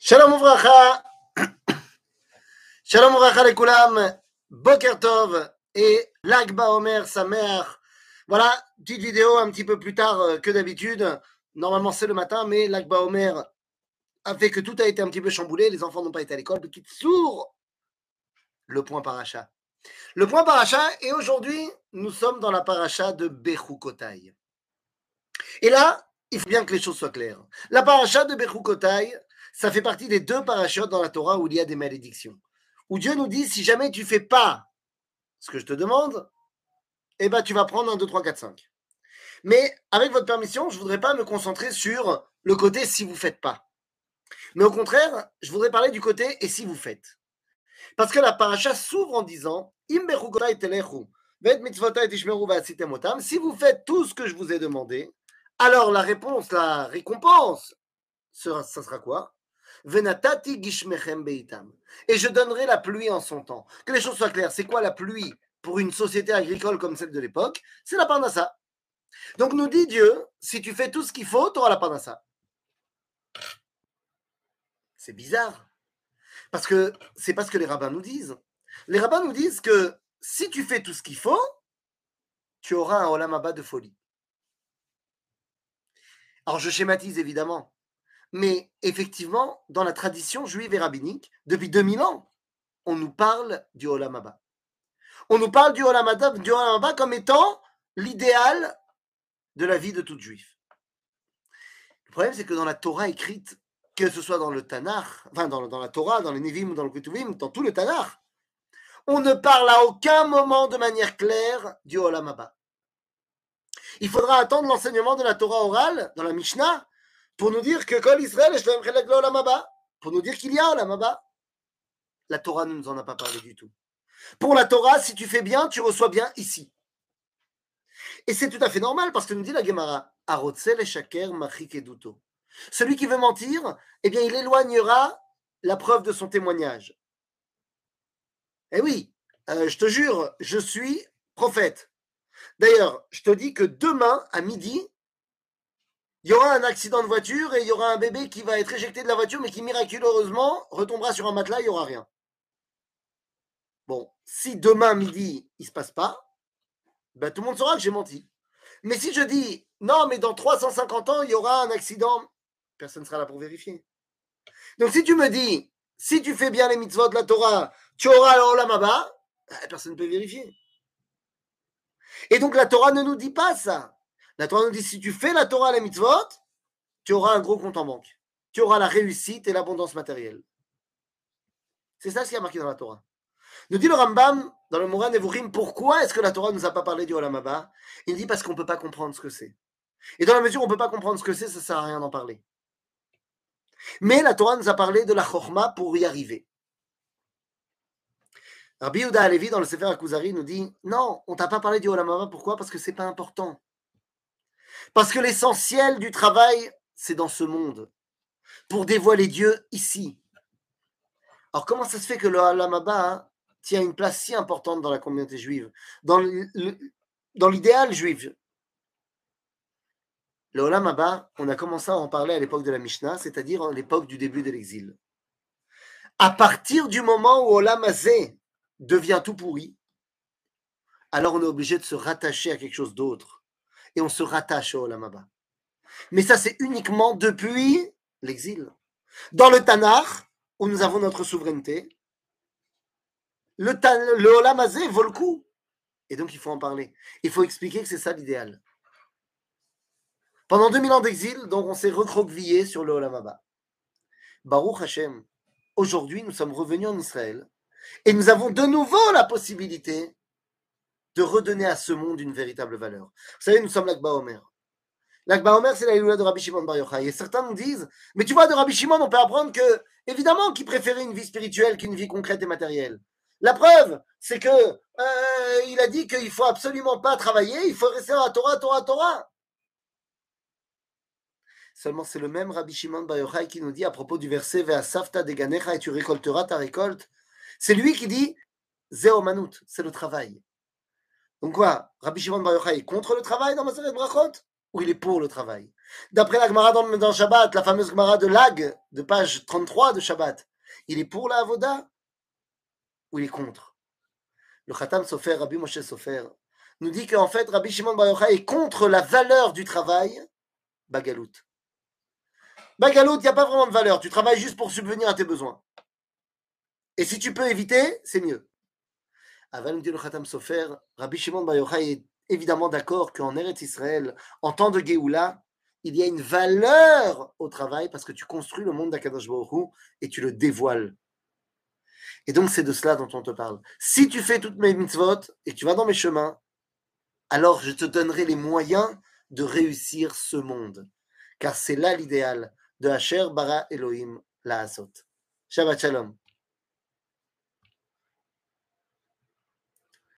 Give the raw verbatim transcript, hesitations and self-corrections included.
Shalom Uvracha, Shalom Uvracha les Koulam, Boker Tov et Lag BaOmer Sameach. Voilà, petite vidéo un petit peu plus tard que d'habitude. Normalement c'est le matin, mais Lag BaOmer a fait que tout a été un petit peu chamboulé. Les enfants n'ont pas été à l'école. Petit sourd, le point paracha. Le point paracha, et aujourd'hui nous sommes dans la paracha de Bechukotai. Et là, il faut bien que les choses soient claires. La paracha de Bechukotai, ça fait partie des deux parachutes dans la Torah où il y a des malédictions. Où Dieu nous dit, si jamais tu ne fais pas ce que je te demande, eh ben tu vas prendre un, deux, trois, quatre, cinq. Mais avec votre permission, je ne voudrais pas me concentrer sur le côté si vous ne faites pas. Mais au contraire, je voudrais parler du côté et si vous faites. Parce que la paracha s'ouvre en disant, Im bechukotai telechu, vet mitzvotai tishmeru va'asitem otam, si vous faites tout ce que je vous ai demandé, alors la réponse, la récompense, ça sera quoi? Venatati gishmechem beitam. Et je donnerai la pluie en son temps. Que les choses soient claires, c'est quoi la pluie pour une société agricole comme celle de l'époque? C'est la parnassa. Donc nous dit Dieu, si tu fais tout ce qu'il faut, tu auras la parnassa. C'est bizarre. Parce que c'est pas ce que les rabbins nous disent. Les rabbins nous disent que si tu fais tout ce qu'il faut, tu auras un olam haba de folie. Alors je schématise évidemment. Mais effectivement, dans la tradition juive et rabbinique, depuis deux mille ans, on nous parle du Olam Haba. On nous parle du Olam Haba, du Olam Haba comme étant l'idéal de la vie de tout juif. Le problème, c'est que dans la Torah écrite, que ce soit dans le Tanakh, enfin dans, dans la Torah, dans les Nevim, dans le Ketuvim, dans tout le Tanakh, on ne parle à aucun moment de manière claire du Olam Haba. Il faudra attendre l'enseignement de la Torah orale, dans la Mishnah, pour nous dire que Kol Israël est Shlem Chelek Olam Haba, pour nous dire qu'il y a Olam Haba. La Torah ne nous en a pas parlé du tout. Pour la Torah, si tu fais bien, tu reçois bien ici. Et c'est tout à fait normal parce que nous dit la Gemara, Arotzel shaker machik eduto. Celui qui veut mentir, eh bien, il éloignera la preuve de son témoignage. Eh oui, euh, je te jure, je suis prophète. D'ailleurs, je te dis que demain, à midi, il y aura un accident de voiture et il y aura un bébé qui va être éjecté de la voiture, mais qui miraculeusement retombera sur un matelas, il n'y aura rien. Bon, si demain midi, il ne se passe pas, ben, tout le monde saura que j'ai menti. Mais si je dis, non, mais dans trois cent cinquante ans, il y aura un accident, personne ne sera là pour vérifier. Donc si tu me dis, si tu fais bien les mitzvot de la Torah, tu auras l'olam haba, personne ne peut vérifier. Et donc la Torah ne nous dit pas ça. La Torah nous dit, si tu fais la Torah, les mitzvot, tu auras un gros compte en banque. Tu auras la réussite et l'abondance matérielle. C'est ça ce qui a marqué dans la Torah. Nous dit le Rambam, dans le Moran Nevuchim, pourquoi est-ce que la Torah ne nous a pas parlé du Olam Haba? Il dit parce qu'on ne peut pas comprendre ce que c'est. Et dans la mesure où on ne peut pas comprendre ce que c'est, ça ne sert à rien d'en parler. Mais la Torah nous a parlé de la Chokhma pour y arriver. Rabbi Yehuda Halevi, dans le Sefer HaKuzari, nous dit, non, on ne t'a pas parlé du Olam Haba, pourquoi? Parce que ce n'est pas important. Parce que l'essentiel du travail, c'est dans ce monde. Pour dévoiler Dieu ici. Alors comment ça se fait que le Olam Haba hein, tient une place si importante dans la communauté juive, dans, le, dans l'idéal juif? Le Olam Haba, on a commencé à en parler à l'époque de la Mishnah, c'est-à-dire à l'époque du début de l'exil. À partir du moment où Olam Hazé devient tout pourri, alors on est obligé de se rattacher à quelque chose d'autre. Et on se rattache au Olam Haba. Mais ça, c'est uniquement depuis l'exil. Dans le Tanakh, où nous avons notre souveraineté, le, le Olam Hazé vaut le coup. Et donc, il faut en parler. Il faut expliquer que c'est ça l'idéal. Pendant deux mille ans d'exil, donc, on s'est recroquevillé sur le Olam Haba. Baruch Hashem, aujourd'hui, nous sommes revenus en Israël et nous avons de nouveau la possibilité de redonner à ce monde une véritable valeur. Vous savez, nous sommes l'Ag BaOmer. L'Ag BaOmer, c'est la Iloula de Rabbi Shimon Bar Yochai. Et certains nous disent, mais tu vois, de Rabbi Shimon, on peut apprendre que, évidemment, qu'il préférait une vie spirituelle qu'une vie concrète et matérielle. La preuve, c'est que euh, il a dit qu'il ne faut absolument pas travailler, il faut rester dans la Torah, Torah, Torah. Seulement, c'est le même Rabbi Shimon Bar Yochai qui nous dit à propos du verset Ve'asafta deganecha et tu récolteras ta récolte. C'est lui qui dit Zeo Manut, c'est le travail. Donc quoi, Rabbi Shimon Bar Yochai est contre le travail dans Maseret Brachot? ou il est pour le travail? D'après la Gemara dans, dans Shabbat, la fameuse Gemara de Lag, de page trente-trois de Shabbat, il est pour la Avoda ou il est contre? Le Khatam Sofer, Rabbi Moshe Sofer, nous dit qu'en fait, Rabbi Shimon Bar Yochai est contre la valeur du travail, Bagalout. Bagalout, il n'y a pas vraiment de valeur. Tu travailles juste pour subvenir à tes besoins. Et si tu peux éviter, c'est mieux. Aval nous dit le Khatam Sofer, Rabbi Shimon Bar Yochai est évidemment d'accord qu'en Eretz Israël, en temps de Géoula, il y a une valeur au travail parce que tu construis le monde d'Akadosh Baruch Hu et tu le dévoiles. Et donc, c'est de cela dont on te parle. Si tu fais toutes mes mitzvot et que tu vas dans mes chemins, alors je te donnerai les moyens de réussir ce monde. Car c'est là l'idéal de Asher Bara Elohim la Asot. Shabbat Shalom.